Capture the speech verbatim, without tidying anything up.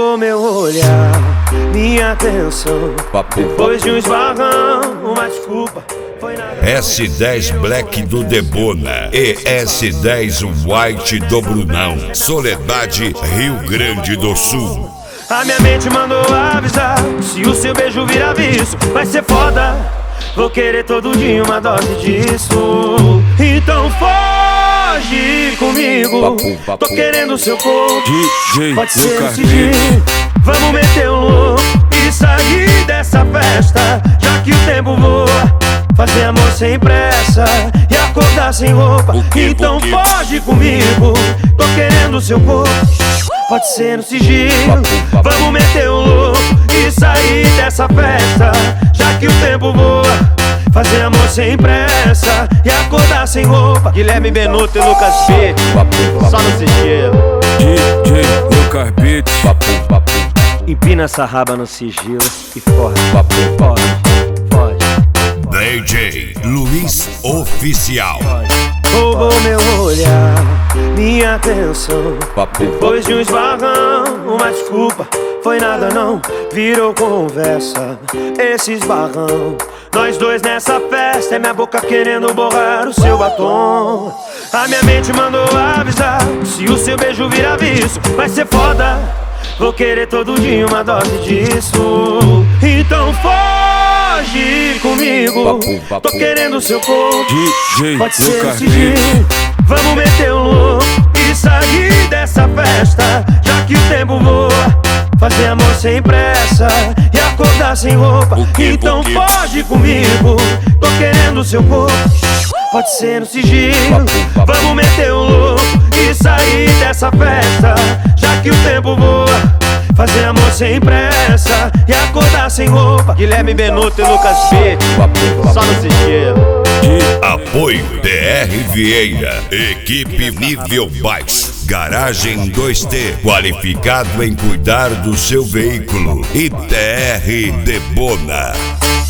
Roubou meu olhar, minha atenção. Depois de um esbarrão, uma desculpa. S dez Black do Debona e S dez White do Brunão. Soledade, Rio Grande do Sul. A minha mente mandou avisar: se o seu beijo virar vício, vai ser foda. Vou querer todo dia uma dose disso. Então foge comigo. Tô querendo seu corpo. Pode ser esse dia. Vamos meter um louco e sair dessa festa, já que o tempo voa. Fazer amor sem pressa e acordar sem roupa. Então foge comigo. Tô querendo seu corpo. Pode ser no sigilo. Vamos meter um louco e sair dessa festa, já que o tempo voa. Fazer amor sem pressa e acordar sem roupa. Guilherme Benuto e Lucas B, só no sigilo. D J Lucas Beats. Empina essa raba no sigilo e foge, foge, foge. D J Luiz Oficial. Roubou meu olhar, minha atenção. Depois de um esbarrão, uma desculpa. Foi nada não, virou conversa. Esse esbarrão, nós dois nessa festa. É minha boca querendo borrar o seu batom. A minha mente mandou avisar: se o seu beijo virar vício, vai ser foda. Vou querer todo dia uma dose disso. Então foge comigo. Tô querendo seu corpo. Pode ser esse dia. Vamos meter um louco e sair dessa festa, já que o tempo voa. Fazer amor sem pressa e acordar sem roupa. Então foge comigo. Tô querendo seu corpo. Pode ser no sigilo. Vamos meter um louco e sair dessa festa, já que o tempo voa. Fazer amor sem pressa e acordar sem roupa. Guilherme Benuto e Lucas B, só no sigilo. Apoio T R Vieira, equipe nível baixo. Garagem dois T, qualificado em cuidar do seu veículo. E T R Debona.